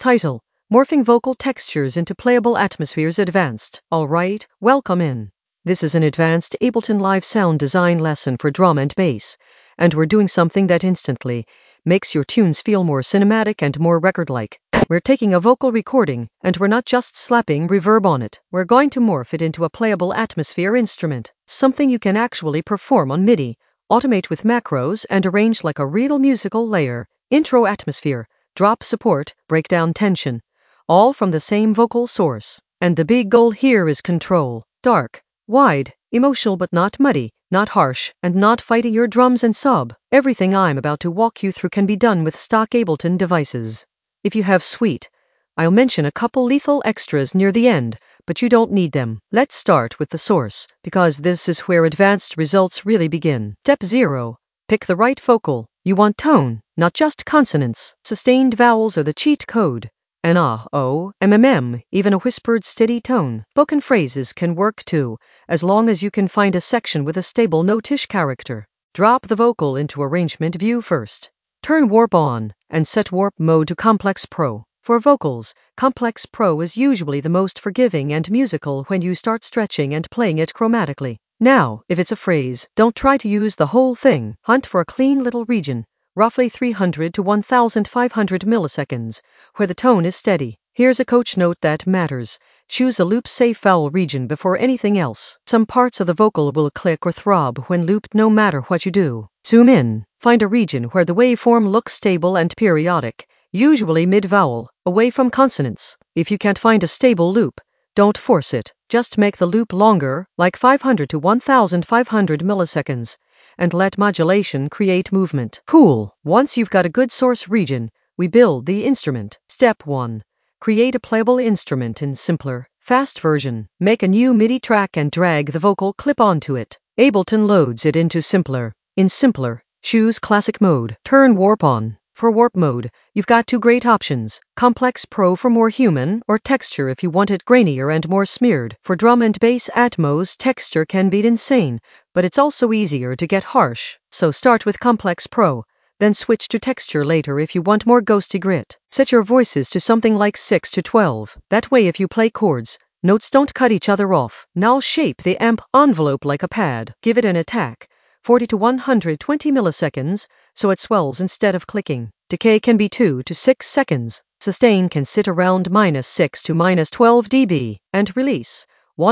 Title: Morphing Vocal Textures into Playable Atmospheres Advanced. Alright, welcome in. This is an advanced Ableton Live sound design lesson for drum and bass, and we're doing something that instantly makes your tunes feel more cinematic and more record-like. We're taking a vocal recording, and we're not just slapping reverb on it. We're going to morph it into a playable atmosphere instrument, something you can actually perform on MIDI, automate with macros, and arrange like a real musical layer. Intro atmosphere, drop support, breakdown tension, all from the same vocal source. And the big goal here is control. Dark, wide, emotional but not muddy, not harsh, and not fighting your drums and sub. Everything I'm about to walk you through can be done with stock Ableton devices. If you have Suite, I'll mention a couple lethal extras near the end, but you don't need them. Let's start with the source, because this is where advanced results really begin. Step 0. Pick the right vocal. You want tone, not just consonants. Sustained vowels are the cheat code. N, O, M, even a whispered steady tone. Spoken phrases can work too, as long as you can find a section with a stable notish character. Drop the vocal into arrangement view first. Turn Warp on, and set Warp mode to Complex Pro. For vocals, Complex Pro is usually the most forgiving and musical when you start stretching and playing it chromatically. Now, if it's a phrase, don't try to use the whole thing. Hunt for a clean little region, roughly 300 to 1500 milliseconds, where the tone is steady. Here's a coach note that matters. Choose a loop-safe vowel region before anything else. Some parts of the vocal will click or throb when looped no matter what you do. Zoom in. Find a region where the waveform looks stable and periodic, usually mid-vowel, away from consonants. If you can't find a stable loop, don't force it. Just make the loop longer, like 500 to 1500 milliseconds, and let modulation create movement. Cool. Once you've got a good source region, we build the instrument. Step 1. Create a playable instrument in simpler, fast version. Make a new MIDI track and drag the vocal clip onto it. Ableton loads it into simpler. In simpler, choose classic mode. Turn Warp on. For Warp mode, you've got two great options: Complex Pro for more human, or Texture if you want it grainier and more smeared. For drum and bass Atmos, Texture can be insane, but it's also easier to get harsh. So start with Complex Pro, then switch to Texture later if you want more ghosty grit. Set your voices to something like 6 to 12. That way if you play chords, notes don't cut each other off. Now shape the amp envelope like a pad. Give it an attack, 40 to 120 milliseconds, so it swells instead of clicking. Decay can be 2 to 6 seconds. Sustain can sit around -6 to -12 dB. And release,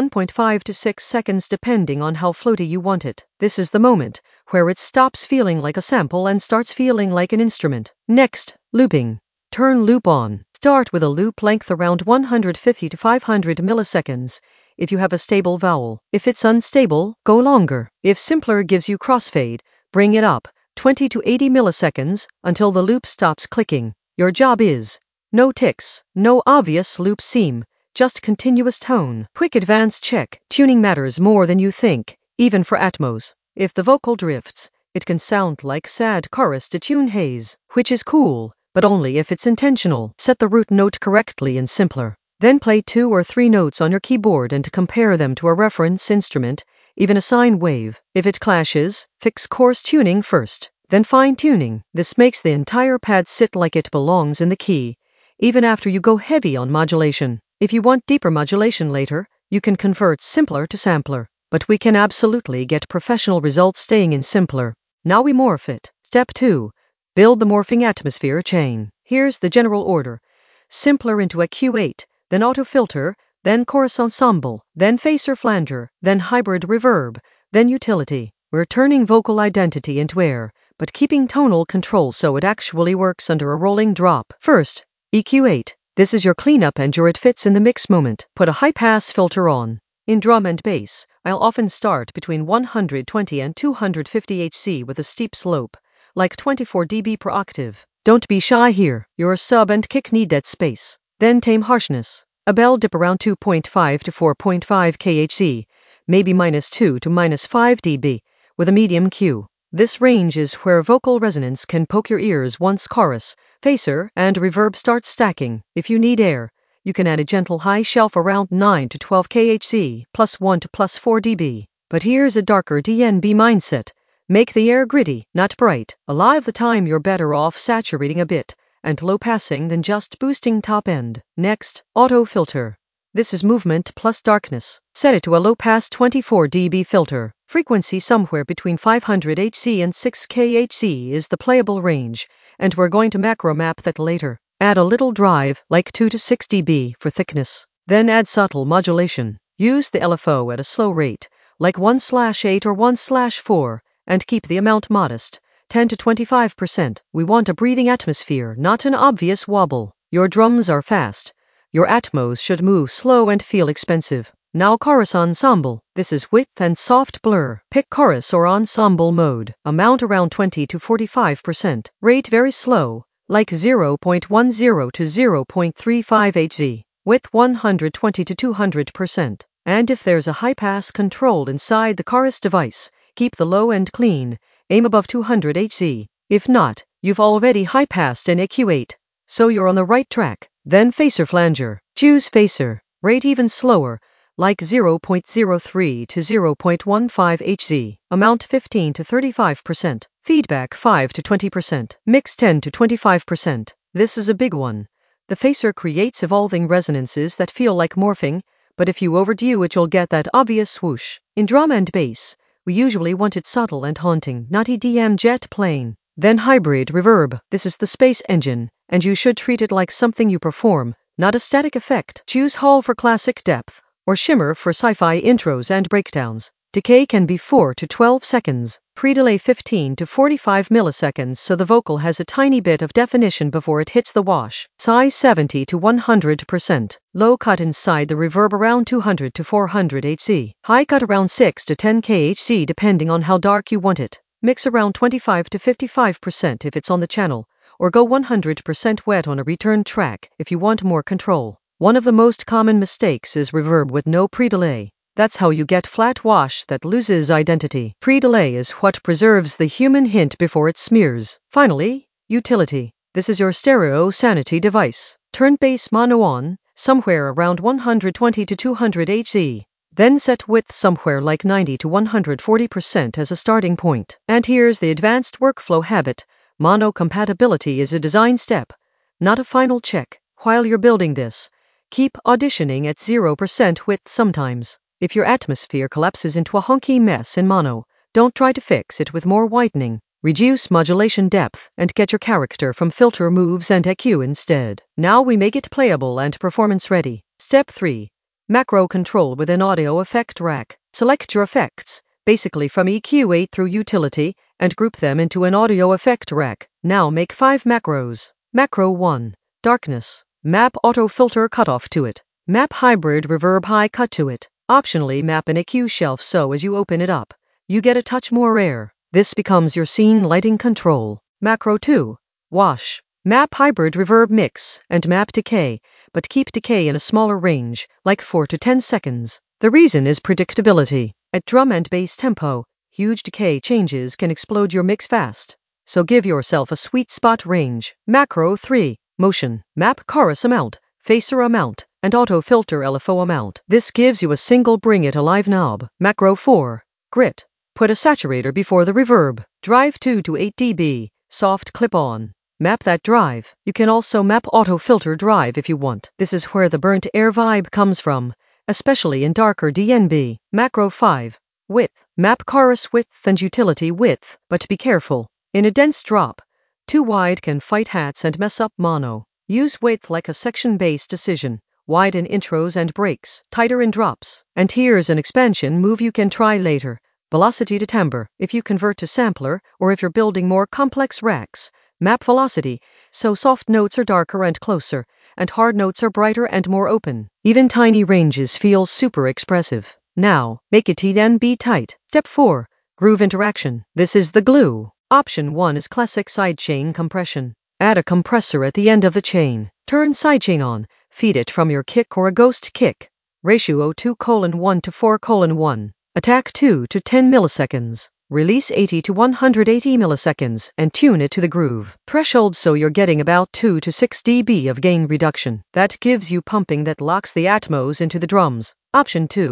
1.5 to 6 seconds depending on how floaty you want it. This is the moment where it stops feeling like a sample and starts feeling like an instrument. Next, looping. Turn loop on. Start with a loop length around 150 to 500 milliseconds. If you have a stable vowel. If it's unstable, go longer. If simpler gives you crossfade, bring it up 20 to 80 milliseconds until the loop stops clicking. Your job is no ticks, no obvious loop seam, just continuous tone. Quick advance check. Tuning matters more than you think, even for Atmos. If the vocal drifts, it can sound like sad chorus detune haze, which is cool, but only if it's intentional. Set the root note correctly in simpler. Then play 2 or 3 notes on your keyboard and compare them to a reference instrument, even a sine wave. If it clashes, fix coarse tuning first, then fine tuning. This makes the entire pad sit like it belongs in the key, even after you go heavy on modulation. If you want deeper modulation later, you can convert simpler to sampler, but we can absolutely get professional results staying in simpler. Now we morph it. Step 2. Build the morphing atmosphere chain. Here's the general order. Simpler into a Q8, then auto filter, then chorus ensemble, then phaser flanger, then hybrid reverb, then utility. We're turning vocal identity into air, but keeping tonal control so it actually works under a rolling drop. First, EQ8. This is your cleanup and it fits in the mix moment. Put a high-pass filter on. In drum and bass, I'll often start between 120 and 250 Hz with a steep slope, like 24 dB per octave. Don't be shy here. Your sub and kick need that space. Then tame harshness. A bell dip around 2.5 to 4.5 kHz, maybe -2 to -5 dB, with a medium Q. This range is where vocal resonance can poke your ears once chorus, phaser, and reverb start stacking. If you need air, you can add a gentle high shelf around 9 to 12 kHz, +1 to +4 dB. But here's a darker DNB mindset. Make the air gritty, not bright. A lot of the time you're better off saturating a bit, and low passing than just boosting top end. Next, auto filter. This is movement plus darkness. Set it to a low pass 24 dB filter. Frequency somewhere between 500 Hz and 6K Hz is the playable range, and we're going to macro map that later. Add a little drive, like 2 to 6 dB for thickness. Then add subtle modulation. Use the LFO at a slow rate, like 1/8 or 1/4, and keep the amount modest, 10 to 25%. We want a breathing atmosphere, not an obvious wobble. Your drums are fast. Your atmos should move slow and feel expensive. Now chorus ensemble. This is width and soft blur. Pick chorus or ensemble mode. Amount around 20 to 45%. Rate very slow, like 0.10 to 0.35 Hz. Width 120 to 200%. And if there's a high pass controlled inside the chorus device, keep the low end clean. Aim above 200 Hz. If not, you've already high passed an EQ8. So you're on the right track. Then phaser flanger. Choose phaser. Rate even slower, like 0.03 to 0.15 Hz. Amount 15 to 35%. Feedback 5 to 20%. Mix 10 to 25%. This is a big one. The phaser creates evolving resonances that feel like morphing, but if you overdo it, you'll get that obvious swoosh. In drum and bass, we usually want it subtle and haunting, not EDM jet plane. Then hybrid reverb. This is the space engine, and you should treat it like something you perform, not a static effect. Choose Hall for classic depth, or Shimmer for sci-fi intros and breakdowns. Decay can be 4 to 12 seconds. Pre-delay 15 to 45 milliseconds so the vocal has a tiny bit of definition before it hits the wash. Size 70 to 100%. Low cut inside the reverb around 200 to 400 Hz. High cut around 6 to 10 kHz depending on how dark you want it. Mix around 25 to 55% if it's on the channel, or go 100% wet on a return track if you want more control. One of the most common mistakes is reverb with no pre-delay. That's how you get flat wash that loses identity. Pre-delay is what preserves the human hint before it smears. Finally, utility. This is your stereo sanity device. Turn bass mono on, somewhere around 120 to 200 Hz. Then set width somewhere like 90 to 140% as a starting point. And here's the advanced workflow habit. Mono compatibility is a design step, not a final check. While you're building this, keep auditioning at 0% width sometimes. If your atmosphere collapses into a honky mess in mono, don't try to fix it with more whitening. Reduce modulation depth and get your character from filter moves and EQ instead. Now we make it playable and performance ready. Step 3. Macro control with an audio effect rack. Select your effects, basically from EQ8 through utility, and group them into an audio effect rack. Now make 5 macros. Macro 1. Darkness. Map auto filter cutoff to it. Map hybrid reverb high cut to it. Optionally map an EQ shelf so as you open it up, you get a touch more air. This becomes your scene lighting control. Macro 2. Wash. Map hybrid reverb mix and map decay, but keep decay in a smaller range, like 4 to 10 seconds. The reason is predictability. At drum and bass tempo, huge decay changes can explode your mix fast. So give yourself a sweet spot range. Macro 3. Motion. Map chorus amount, phaser amount, and auto filter LFO amount. This gives you a single bring it alive knob. Macro 4. Grit. Put a saturator before the reverb. Drive 2 to 8 dB. Soft clip on. Map that drive. You can also map auto filter drive if you want. This is where the burnt air vibe comes from, especially in darker DNB. Macro 5. Width. Map chorus width and utility width, but be careful. In a dense drop, too wide can fight hats and mess up mono. Use width like a section bass decision. Wide in intros and breaks, tighter in drops. And here's an expansion move you can try later. Velocity to timbre. If you convert to sampler, or if you're building more complex racks, map velocity, so soft notes are darker and closer, and hard notes are brighter and more open. Even tiny ranges feel super expressive. Now, make it TNB tight. Step 4. Groove interaction. This is the glue. Option 1 is classic sidechain compression. Add a compressor at the end of the chain. Turn sidechain on. Feed it from your kick or a ghost kick. Ratio 2:1 to 4:1. Attack 2 to 10 milliseconds. Release 80 to 180 milliseconds and tune it to the groove. Threshold so you're getting about 2 to 6 dB of gain reduction. That gives you pumping that locks the atmos into the drums. Option 2.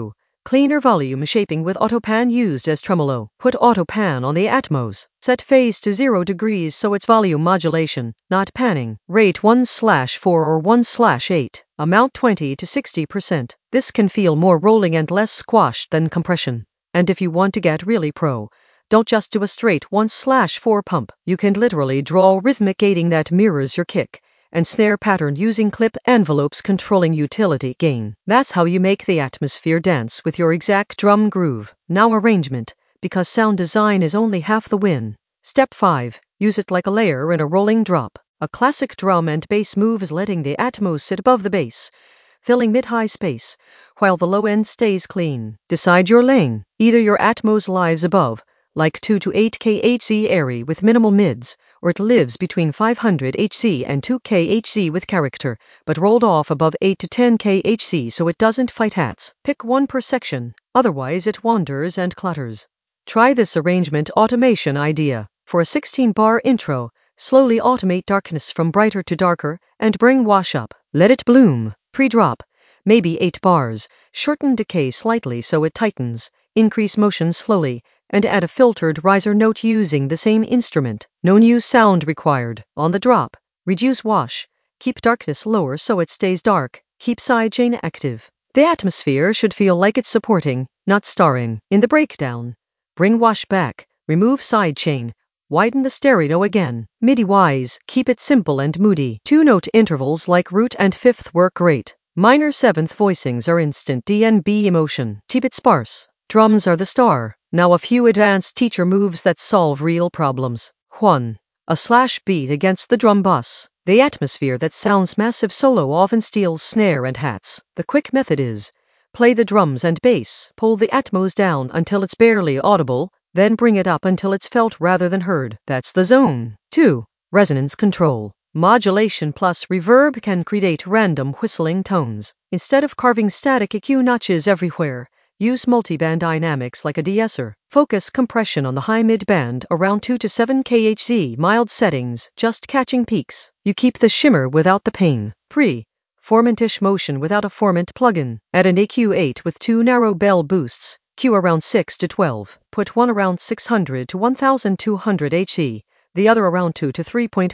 Cleaner volume shaping with AutoPan used as tremolo. Put AutoPan on the Atmos. Set phase to 0 degrees so it's volume modulation, not panning. Rate 1/4 or 1/8. Amount 20 to 60%. This can feel more rolling and less squashed than compression. And if you want to get really pro, don't just do a straight 1/4 pump. You can literally draw rhythmic gating that mirrors your kick and snare pattern using clip envelopes controlling utility gain. That's how you make the atmosphere dance with your exact drum groove. Now arrangement, because sound design is only half the win. Step 5. Use it like a layer in a rolling drop. A classic drum and bass move is letting the Atmos sit above the bass, filling mid-high space, while the low end stays clean. Decide your lane. Either your Atmos lives above, like 2 to 8 kHz airy with minimal mids, or it lives between 500 Hz and 2 kHz with character, but rolled off above 8 to 10 kHz so it doesn't fight hats. Pick one per section, otherwise it wanders and clutters. Try this arrangement automation idea. For a 16-bar intro, slowly automate darkness from brighter to darker and bring wash up. Let it bloom. Pre-drop, maybe 8 bars. Shorten decay slightly so it tightens. Increase motion slowly, and add a filtered riser note using the same instrument. No new sound required. On the drop, reduce wash. Keep darkness lower so it stays dark. Keep sidechain active. The atmosphere should feel like it's supporting, not starring. In the breakdown, bring wash back. Remove sidechain. Widen the stereo again. MIDI-wise, keep it simple and moody. 2-note intervals like root and fifth work great. Minor seventh voicings are instant DNB emotion. Keep it sparse. Drums are the star. Now a few advanced teacher moves that solve real problems. 1. A slash beat against the drum bus. The atmosphere that sounds massive solo often steals snare and hats. The quick method is, play the drums and bass, pull the Atmos down until it's barely audible, then bring it up until it's felt rather than heard. That's the zone. 2. Resonance control. Modulation plus reverb can create random whistling tones. Instead of carving static EQ notches everywhere, use multiband dynamics like a de-esser. Focus compression on the high-mid band around 2 to 7 kHz, mild settings, just catching peaks. You keep the shimmer without the pain. Formant-ish motion without a formant plugin. Add an EQ8 with 2 narrow bell boosts, Q around 6 to 12. Put one around 600 to 1200 HE, the other around 2 to 3.5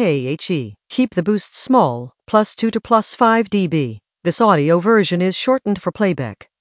kHe. Keep the boosts small, +2 to +5 dB. This audio version is shortened for playback.